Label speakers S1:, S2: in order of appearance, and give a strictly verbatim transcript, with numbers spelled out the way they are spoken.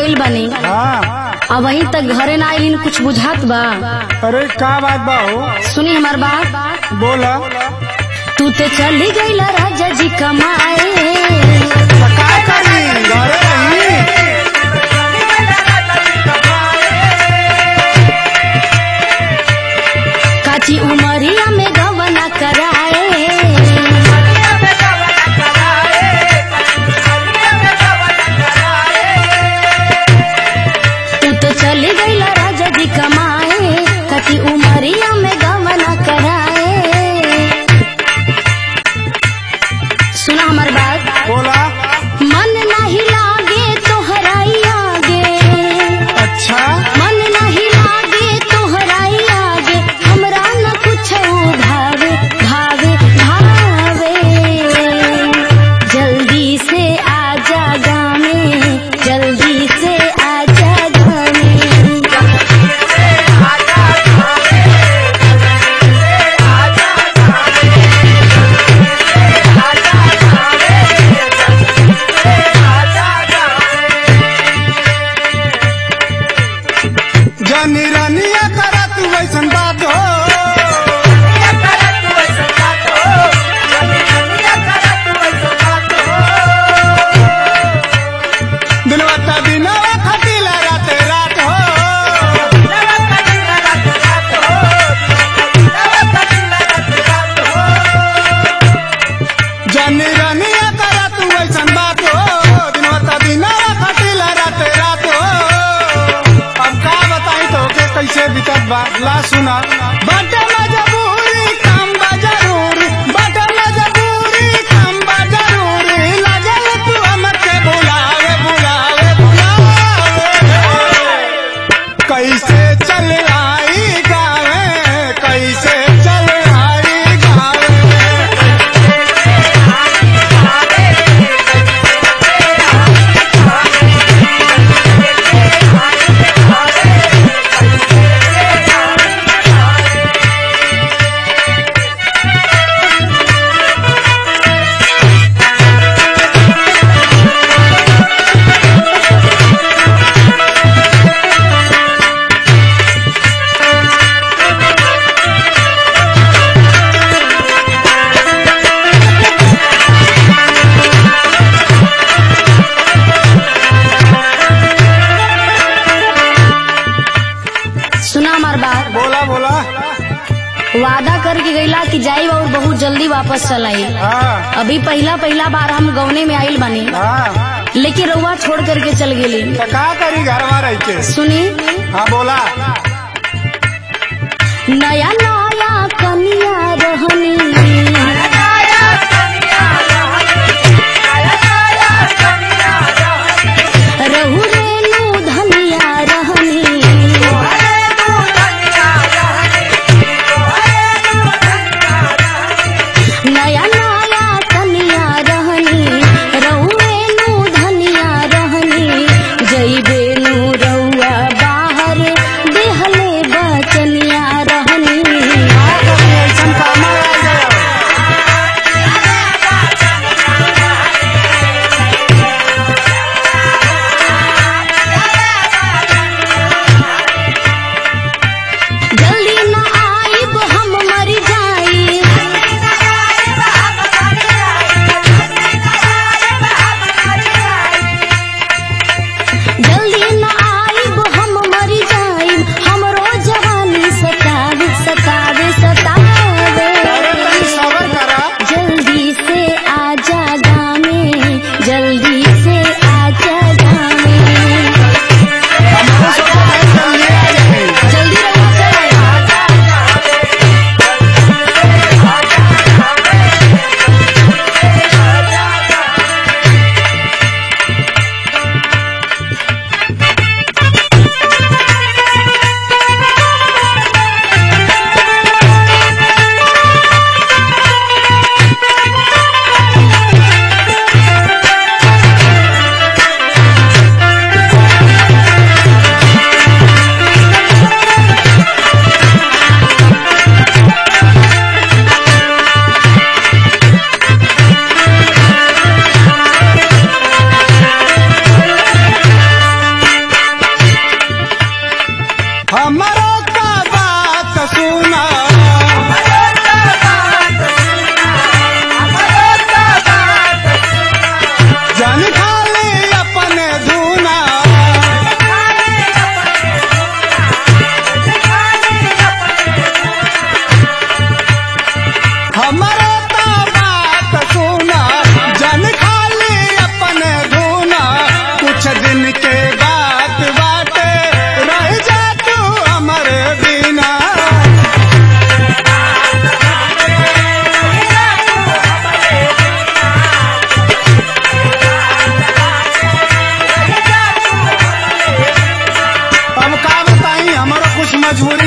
S1: गइल बनी।
S2: हाँ।
S1: अब वहीं तक घरे ना आइलिन, कुछ बुझात बा?
S2: अरे का बात बा हो?
S1: सुनी हमार बात।
S2: बोला।
S1: तू तो चली गइला राजा जी कमाए,
S2: का करी घरे रही।
S1: काची उमरिया में गवना कराए, तू तो चली गइला राजा जी कमाए, काची उमरिया में गवना कराए। सुना हमार बात।
S2: बोला।
S1: मन नहीं लागे तोहराई आगे,
S2: अच्छा।
S1: मन नहीं लागे तोहराई आगे, हमरा न कुछ भावे भावे भावे। जल्दी से आजा गाने, जल्दी से आजा गाने।
S2: जानी रानिया करा तू वैसन बात हो, दिलवता दिनवा खटीला रात रात हो। जानी रानिया करा तू वैसन बात हो, दिलवता दिनवा खटीला रात रात हो। अब का बताई तो के कैसे बीतत बा, ला सुना। बाटे मजबूरी काम बा जरूरी, बाटे मजबूरी काम बा जरूरी, लागल तू हमके बुलावे बुलावे बुलावे। कैसे चल आई गावे, कैसे चल आई गावे।
S1: सुना हमार बात।
S2: बोला बोला।
S1: वादा करके गईला कि जाई और बहुत जल्दी वापस चल आई।
S2: हाँ।
S1: अभी पहला पहला बार हम गौने में आइल बनी,
S2: हाँ।
S1: लेकिन रउआ छोड़ करके चल गेली।
S2: तो का करी घरवा रह के।
S1: सुनी।
S2: हाँ बोला।
S1: नया नया कनिया रहनी, रहू रेनू धनिया रहनी, नया नया कनिया रहनी, रहू रेनू धनिया रहनी। जइबे नू रउआ बाहर देह
S2: सुना जन खाली अपने धुना हमारे तो बात सुना जन खाली अपने धुना कुछ दिन के बात बाटे रह जा तू हमारे बिना अब का बताई हमारा कुछ मजबूरी